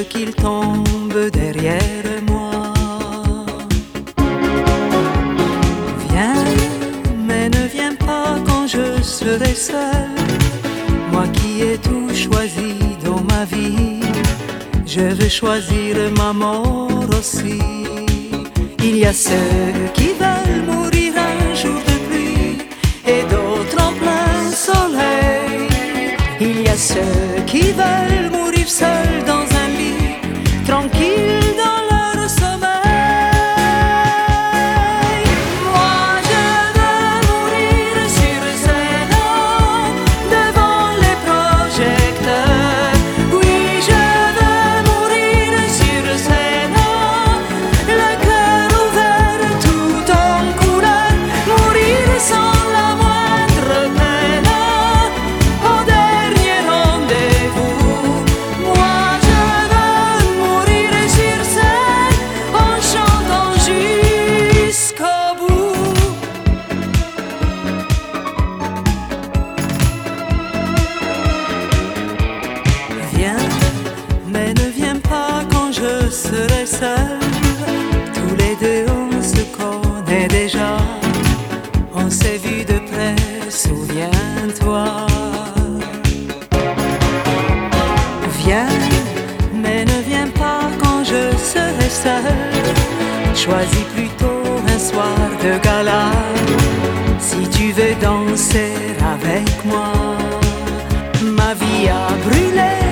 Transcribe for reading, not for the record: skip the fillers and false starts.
veux qu'il tombe derrière moi. Viens, mais ne viens pas quand je serai seul. Moi qui ai tout choisi dans ma vie, je veux choisir ma mort aussi. Il y a ceux qui veulent mourir un jour de pluie et d'autres en plein soleil. Il y a ceux qui veulent mourir seuls dans un lit, tranquilles dans leur sommeil. Moi je veux mourir sur scène, devant les projecteurs. Oui, je veux mourir sur scène, le cœur ouvert tout en couleur. Mourir sans la moindre peine, au dernier rendez-vous. Moi je veux mourir sur scène, en chantant jusqu'au bout. Viens, mais ne viens pas quand je serai seul. Tous les deux on se connaît déjà, on s'est vu de près, souviens-toi. Viens, mais ne viens pas quand je serai seul. Choisis plutôt un soir de gala, si tu veux danser avec moi. Ma vie a brûlé